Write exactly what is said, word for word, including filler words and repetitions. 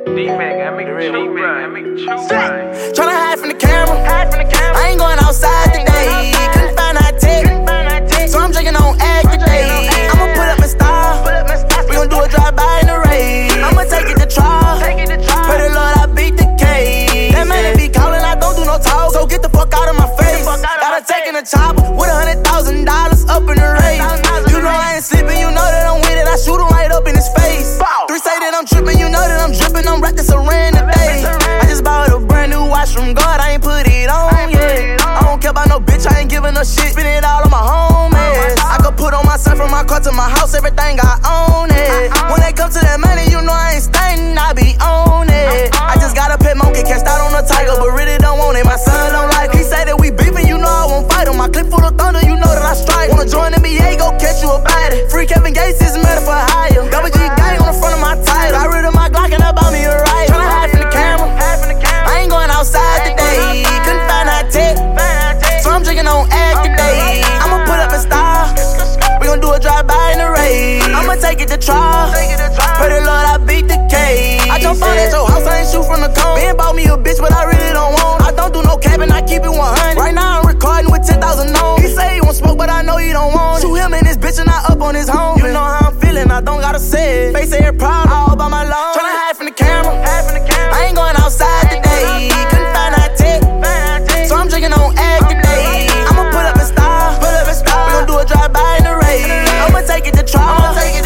Tryna hide from the camera. I ain't going outside today. Couldn't find a tech, so I'm drinking on egg today. I'ma put up my style. We gon' do a drive-by in the rain. I'ma take it to trial. Pray the Lord I beat the case. That man be calling, I don't do no talk, so get the fuck out of my face. Gotta take in a chopper with a hundred thousand dollars up in the race. You know I ain't sleeping, you know that I'm with it. I shoot him right up in his face. Three say that I'm tripping, you know that I'm dripping. I'm wrapped in saran today. I just bought a brand new watch from God, I ain't put it on yet. I don't care about no bitch, I ain't giving no shit. Spend it all on my homies. I could put on my son from my car to my house, everything I own it. When they come to that money, you know I ain't staying, I be on it. I just got a pet monkey, can't start on a tiger, but really don't want it. My son don't like it. He say that we beefing, you know I won't fight him. My clip full of thunder, you know that I strike. Wanna join N B A, go catch you a body. Free Kevin Gates is murder for hire. Double G gang on the front of my title. Got rid of my Glock and I bought me a rifle. Tryna hide from the camera. I ain't going outside today. Couldn't find a tech, so I'm drinking on egg today. I'ma put up a style. We gon' do a drive-by in the rain. I'ma take it to trial. Pray the Lord I beat the case. I jump on at your house, I ain't shoot from the cone. Ben bought me a bitch, but I really don't want. I don't do no capping, I keep it one hundred. Right now I'm recording with ten thousand on. He say he want smoke, but I know he don't want. Shoot him and his bitch and I up on his home. You know how I'm feeling, I don't gotta say it. Face every problem, all by my lawn. Tryna hide from the camera. I ain't going outside today. Couldn't find a tech, so I'm drinking on egg today. I'ma put up a style. We gon' do a drive-by in the rain. I'ma take it to trial.